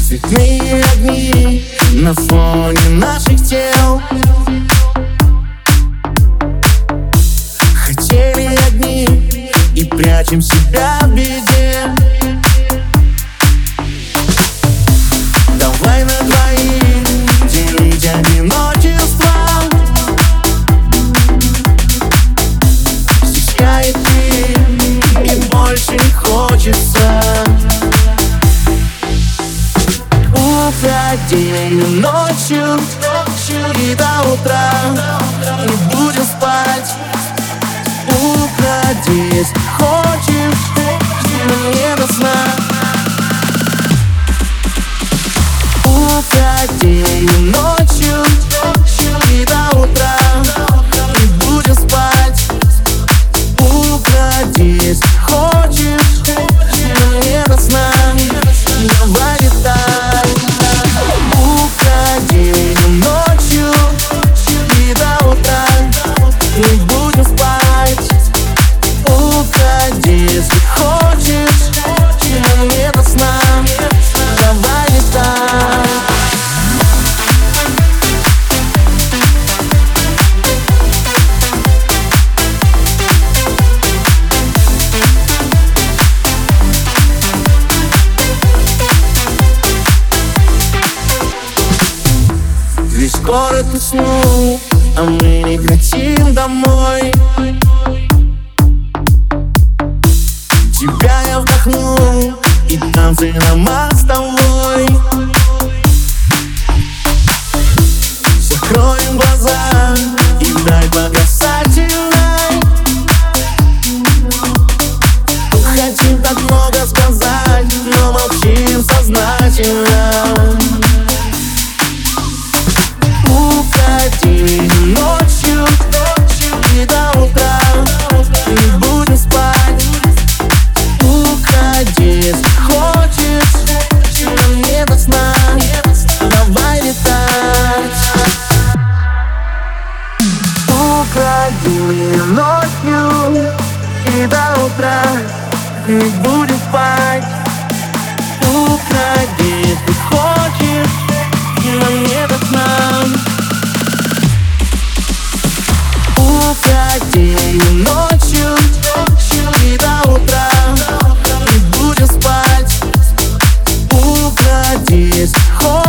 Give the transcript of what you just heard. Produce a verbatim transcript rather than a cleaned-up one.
Цветные огни на фоне наших тел. Хотели одни и прячем себя в беде. Давай на двоих делить одиночество. Стесняет ты, и больше не хочется. День ночью, и до утра не будем спать. Уходи, если хочешь, но не до сна. Уходи ночью, и до утра не будем спать. Уходи, если хочешь, но не до сна. Давай летай. Ночью и до утра не будем спать. Уходи, если хочешь, но не до сна. Давай летай. Весь город уснул, а мы не хотим домой. Тебя я вдохнул, и танцы на мостовой. Закроем глаза и дай по касательной. Хотим так много сказать, но молчим сознательно. Уходи ночью, и до утра не будем спать. Уходи, если хочешь, но не до сна. Давай летать. Уходи ночью, и до утра не будем спать. Уходи, если хочешь, но не до сна. Уходи ночью, и до утра не будем спать. Уходи, если хочешь.